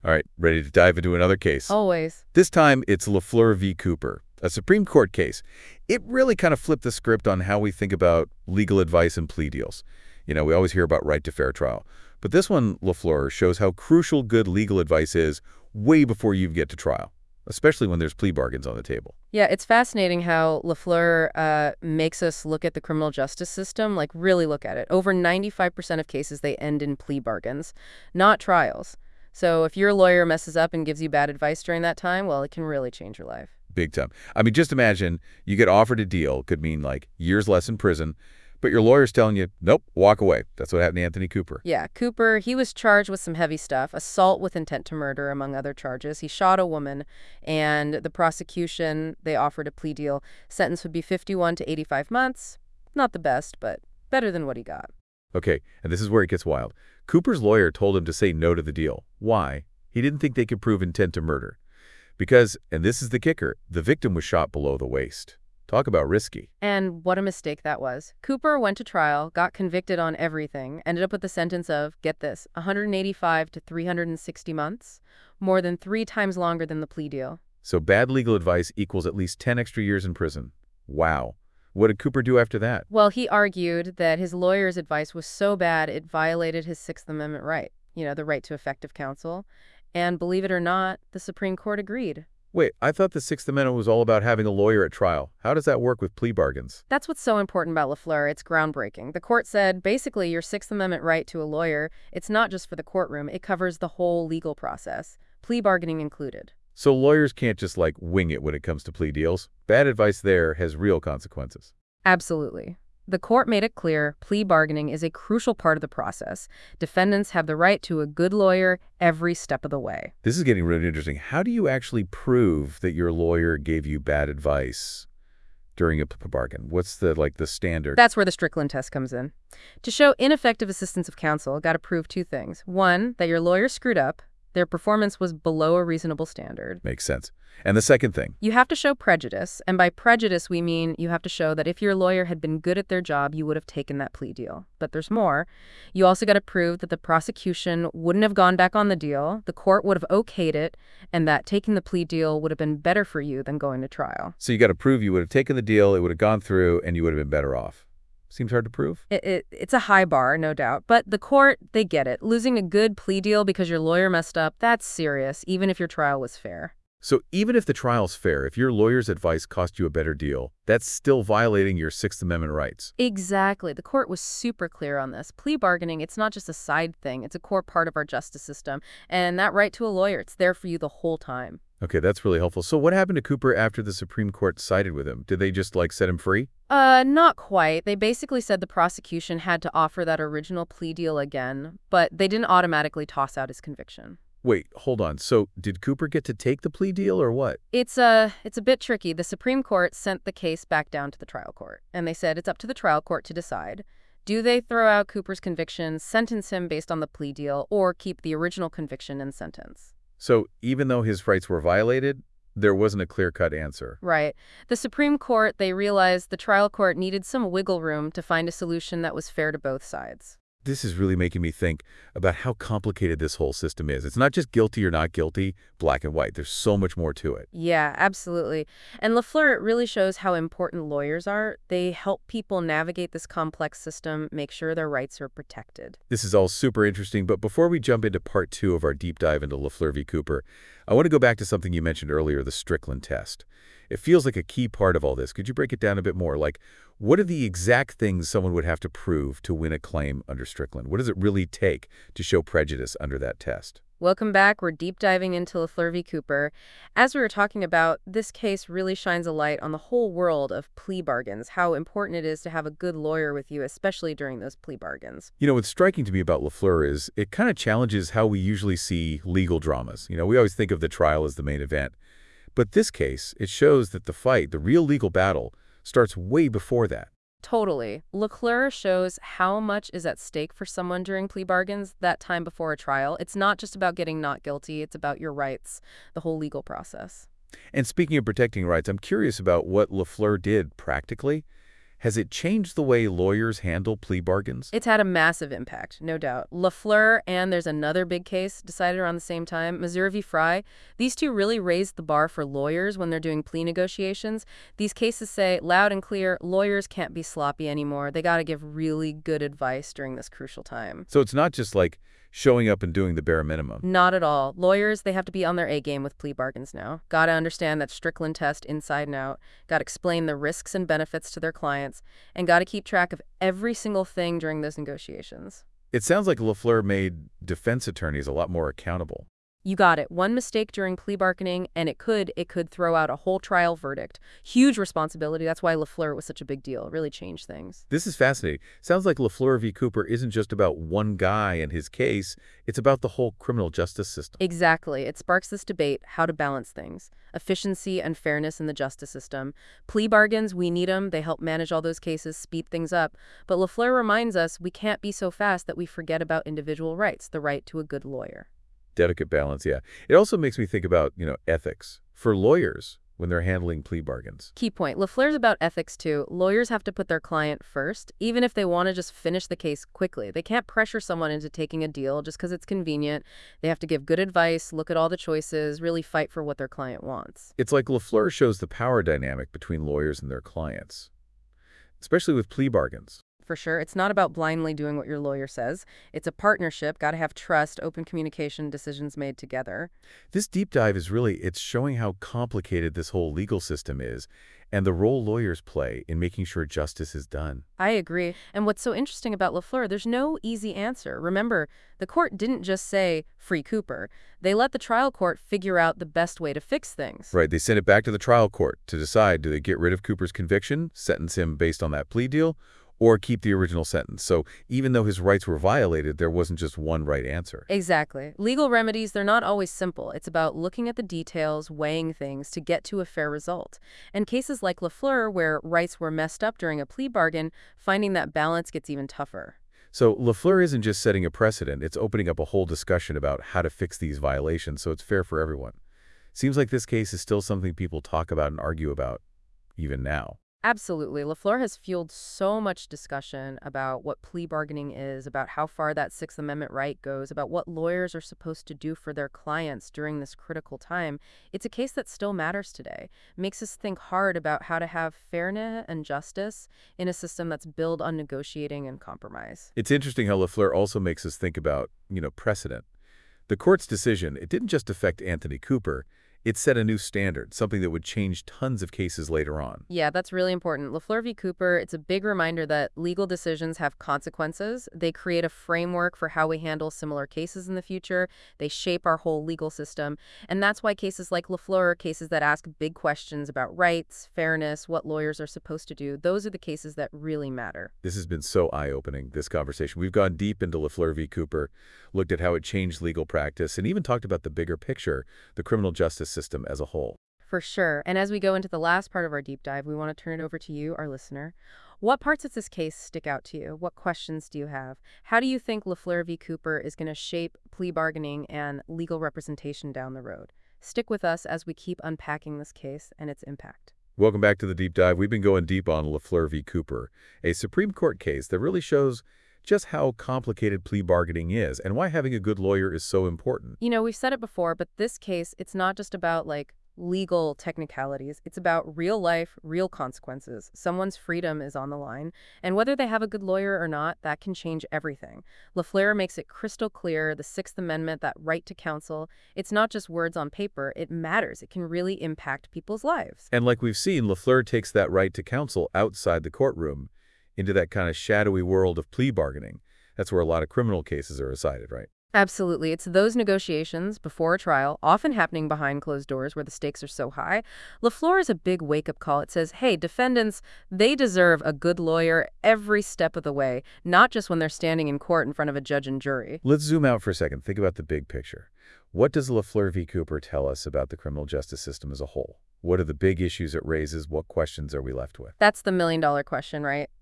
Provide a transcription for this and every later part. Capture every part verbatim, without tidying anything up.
All right, ready to dive into another case. Always. This time, it's LaFleur v. Cooper, a Supreme Court case. It really kind of flipped the script on how we think about legal advice and plea deals. You know, we always hear about right to fair trial. But this one, LaFleur, shows how crucial good legal advice is way before you get to trial, especially when there's plea bargains on the table. Yeah, it's fascinating how LaFleur uh, makes us look at the criminal justice system, like really look at it. Over ninety-five percent of cases, they end in plea bargains, not trials. So if your lawyer messes up and gives you bad advice during that time, well, it can really change your life. Big time. I mean, just imagine you get offered a deal, could mean like years less in prison, but your lawyer's telling you, nope, walk away. That's what happened to Anthony Cooper. Yeah, Cooper, he was charged with some heavy stuff, assault with intent to murder, among other charges. He shot a woman, and the prosecution, they offered a plea deal. Sentence would be fifty-one to eighty-five months. Not the best, but better than what he got. Okay, and this is where it gets wild. Cooper's lawyer told him to say no to the deal. Why? He didn't think they could prove intent to murder. Because, and this is the kicker, the victim was shot below the waist. Talk about risky. And what a mistake that was. Cooper went to trial, got convicted on everything, ended up with a sentence of, get this, one hundred eighty-five to three hundred sixty months, more than three times longer than the plea deal. So bad legal advice equals at least ten extra years in prison. Wow. What did Cooper do after that? Well, he argued that his lawyer's advice was so bad it violated his Sixth Amendment right, you know, the right to effective counsel. And believe it or not, the Supreme Court agreed. Wait, I thought the Sixth Amendment was all about having a lawyer at trial. How does that work with plea bargains? That's what's so important about LaFleur. It's groundbreaking. The court said, basically, your Sixth Amendment right to a lawyer, it's not just for the courtroom. It covers the whole legal process, plea bargaining included. So lawyers can't just, like, wing it when it comes to plea deals? Bad advice there has real consequences. Absolutely. The court made it clear plea bargaining is a crucial part of the process. Defendants have the right to a good lawyer every step of the way. This is getting really interesting. How do you actually prove that your lawyer gave you bad advice during a plea bargain? What's the, like, the standard? That's where the Strickland test comes in. To show ineffective assistance of counsel, got to prove two things. One, that your lawyer screwed up. Their performance was below a reasonable standard. Makes sense. And the second thing? You have to show prejudice, and by prejudice we mean you have to show that if your lawyer had been good at their job, you would have taken that plea deal. But there's more. You also got to prove that the prosecution wouldn't have gone back on the deal, the court would have okayed it, and that taking the plea deal would have been better for you than going to trial. So you got to prove you would have taken the deal, it would have gone through, and you would have been better off. Seems hard to prove. It, it, it's a high bar, no doubt. But the court, they get it. Losing a good plea deal because your lawyer messed up, that's serious, even if your trial was fair. So even if the trial's fair, if your lawyer's advice cost you a better deal, that's still violating your Sixth Amendment rights. Exactly. The court was super clear on this. Plea bargaining, it's not just a side thing. It's a core part of our justice system. And that right to a lawyer, it's there for you the whole time. Okay, that's really helpful. So what happened to Cooper after the Supreme Court sided with him? Did they just, like, set him free? Uh, not quite. They basically said the prosecution had to offer that original plea deal again, but they didn't automatically toss out his conviction. Wait, hold on. So did Cooper get to take the plea deal or what? It's a, it's a bit tricky. The Supreme Court sent the case back down to the trial court, and they said it's up to the trial court to decide. Do they throw out Cooper's conviction, sentence him based on the plea deal, or keep the original conviction and sentence? So even though his rights were violated, there wasn't a clear-cut answer. Right. The Supreme Court, they realized the trial court needed some wiggle room to find a solution that was fair to both sides. This is really making me think about how complicated this whole system is. It's not just guilty or not guilty, black and white. There's so much more to it. Yeah, absolutely. And LaFleur, it really shows how important lawyers are. They help people navigate this complex system, make sure their rights are protected. This is all super interesting, but before we jump into part two of our deep dive into LaFleur v. Cooper, I want to go back to something you mentioned earlier, the Strickland test. It feels like a key part of all this. Could you break it down a bit more? Like, what are the exact things someone would have to prove to win a claim under Strickland? What does it really take to show prejudice under that test? Welcome back. We're deep diving into LaFleur v. Cooper. As we were talking about, this case really shines a light on the whole world of plea bargains, how important it is to have a good lawyer with you, especially during those plea bargains. You know, what's striking to me about LaFleur is it kind of challenges how we usually see legal dramas. You know, we always think of the trial as the main event. But this case, it shows that the fight, the real legal battle, starts way before that. Totally. LaFleur shows how much is at stake for someone during plea bargains that time before a trial. It's not just about getting not guilty. It's about your rights, the whole legal process. And speaking of protecting rights, I'm curious about what LaFleur did practically. Has it changed the way lawyers handle plea bargains? It's had a massive impact, no doubt. LaFleur and there's another big case decided around the same time, Missouri v. Fry. These two really raised the bar for lawyers when they're doing plea negotiations. These cases say loud and clear, lawyers can't be sloppy anymore. They got to give really good advice during this crucial time. So it's not just like showing up and doing the bare minimum. Not at all. Lawyers, they have to be on their A game with plea bargains now. Got to understand that Strickland test inside and out. Got to explain the risks and benefits to their clients. And got to keep track of every single thing during those negotiations. It sounds like LaFleur made defense attorneys a lot more accountable. You got it. One mistake during plea bargaining, and it could it could throw out a whole trial verdict. Huge responsibility. That's why LaFleur was such a big deal. It really changed things. This is fascinating. Sounds like LaFleur v. Cooper isn't just about one guy and his case. It's about the whole criminal justice system. Exactly. It sparks this debate, how to balance things. Efficiency and fairness in the justice system. Plea bargains, we need them. They help manage all those cases, speed things up. But LaFleur reminds us we can't be so fast that we forget about individual rights, the right to a good lawyer. Delicate balance, yeah. It also makes me think about, you know, ethics for lawyers when they're handling plea bargains. Key point. LaFleur's about ethics, too. Lawyers have to put their client first, even if they want to just finish the case quickly. They can't pressure someone into taking a deal just because it's convenient. They have to give good advice, look at all the choices, really fight for what their client wants. It's like LaFleur shows the power dynamic between lawyers and their clients, especially with plea bargains. For sure. It's not about blindly doing what your lawyer says. It's a partnership. Got to have trust, open communication, decisions made together. This deep dive is really, it's showing how complicated this whole legal system is and the role lawyers play in making sure justice is done. I agree. And what's so interesting about LaFleur, there's no easy answer. Remember, the court didn't just say, free Cooper. They let the trial court figure out the best way to fix things. Right. They sent it back to the trial court to decide, do they get rid of Cooper's conviction, sentence him based on that plea deal, or keep the original sentence. So even though his rights were violated, there wasn't just one right answer. Exactly. Legal remedies, they're not always simple. It's about looking at the details, weighing things to get to a fair result. And cases like LaFleur, where rights were messed up during a plea bargain, finding that balance gets even tougher. So LaFleur isn't just setting a precedent, it's opening up a whole discussion about how to fix these violations so it's fair for everyone. Seems like this case is still something people talk about and argue about, even now. Absolutely. LaFleur has fueled so much discussion about what plea bargaining is, about how far that Sixth Amendment right goes, about what lawyers are supposed to do for their clients during this critical time. It's a case that still matters today. It makes us think hard about how to have fairness and justice in a system that's built on negotiating and compromise. It's interesting how LaFleur also makes us think about, you know, precedent. The court's decision, it didn't just affect Anthony Cooper. It set a new standard, something that would change tons of cases later on. Yeah, that's really important. LaFleur v. Cooper, it's a big reminder that legal decisions have consequences. They create a framework for how we handle similar cases in the future. They shape our whole legal system. And that's why cases like LaFleur, cases that ask big questions about rights, fairness, what lawyers are supposed to do, those are the cases that really matter. This has been so eye-opening, this conversation. We've gone deep into LaFleur v. Cooper, looked at how it changed legal practice, and even talked about the bigger picture, the criminal justice system as a whole. For sure. And as we go into the last part of our deep dive, we want to turn it over to you, our listener. What parts of this case stick out to you? What questions do you have? How do you think LaFleur v. Cooper is going to shape plea bargaining and legal representation down the road? Stick with us as we keep unpacking this case and its impact. Welcome back to the deep dive. We've been going deep on LaFleur v. Cooper, a Supreme Court case that really shows just how complicated plea bargaining is and why having a good lawyer is so important. You know, we've said it before, but this case, it's not just about like legal technicalities. It's about real life, real consequences. Someone's freedom is on the line. And whether they have a good lawyer or not, that can change everything. LaFleur makes it crystal clear, the Sixth Amendment, that right to counsel, it's not just words on paper. It matters. It can really impact people's lives. And like we've seen, LaFleur takes that right to counsel outside the courtroom into that kind of shadowy world of plea bargaining. That's where a lot of criminal cases are decided, right? Absolutely. It's those negotiations before a trial, often happening behind closed doors where the stakes are so high. LaFleur is a big wake-up call. It says, hey, defendants, they deserve a good lawyer every step of the way, not just when they're standing in court in front of a judge and jury. Let's zoom out for a second. Think about the big picture. What does LaFleur v. Cooper tell us about the criminal justice system as a whole? What are the big issues it raises? What questions are we left with? That's the million-dollar question, right?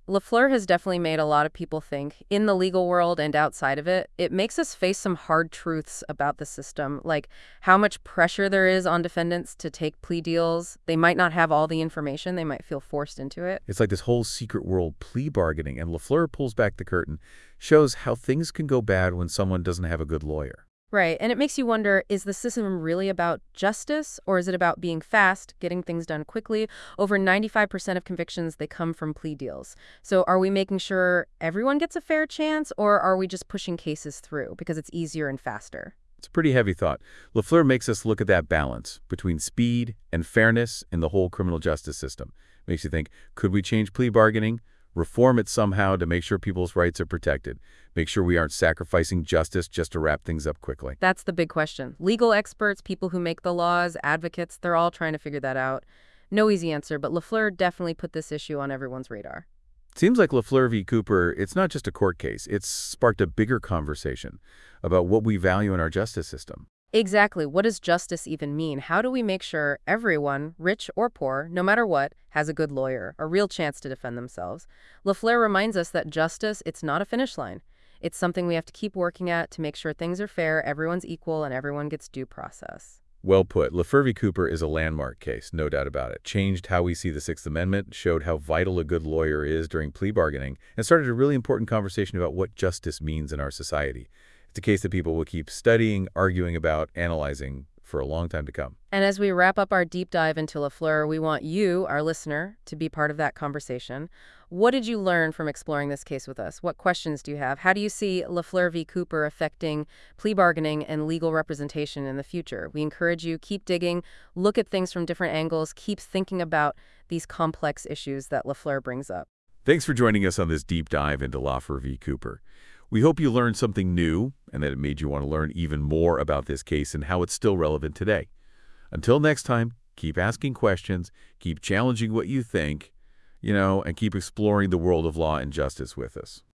LaFleur has definitely made a lot of people think, in the legal world and outside of it. It makes us face some hard truths about the system, like how much pressure there is on defendants to take plea deals. They might not have all the information. They might feel forced into it. It's like this whole secret world plea bargaining, and LaFleur pulls back the curtain, shows how things can go bad when someone doesn't have a good lawyer. Right, and it makes you wonder, is the system really about justice, or is it about being fast, getting things done quickly? Over ninety-five percent of convictions, they come from plea deals. So are we making sure everyone gets a fair chance, or are we just pushing cases through because it's easier and faster? It's a pretty heavy thought. LaFleur makes us look at that balance between speed and fairness in the whole criminal justice system. Makes you think, could we change plea bargaining? Reform it somehow to make sure people's rights are protected. Make sure we aren't sacrificing justice just to wrap things up quickly. That's the big question. Legal experts, people who make the laws, advocates, they're all trying to figure that out. No easy answer, but LaFleur definitely put this issue on everyone's radar. Seems like LaFleur v. Cooper, it's not just a court case. It's sparked a bigger conversation about what we value in our justice system. Exactly. What does justice even mean? How do we make sure everyone, rich or poor, no matter what, has a good lawyer, a real chance to defend themselves? LaFleur reminds us that justice, it's not a finish line. It's something we have to keep working at to make sure things are fair, everyone's equal, and everyone gets due process. Well put. LaFleur v. Cooper is a landmark case, no doubt about it. Changed how we see the Sixth Amendment, showed how vital a good lawyer is during plea bargaining, and started a really important conversation about what justice means in our society. It's a case that people will keep studying, arguing about, analyzing for a long time to come. And as we wrap up our deep dive into LaFleur, we want you, our listener, to be part of that conversation. What did you learn from exploring this case with us? What questions do you have? How do you see LaFleur v. Cooper affecting plea bargaining and legal representation in the future? We encourage you, keep digging, look at things from different angles, keep thinking about these complex issues that LaFleur brings up. Thanks for joining us on this deep dive into LaFleur v. Cooper. We hope you learned something new and that it made you want to learn even more about this case and how it's still relevant today. Until next time, keep asking questions, keep challenging what you think, you know, and keep exploring the world of law and justice with us.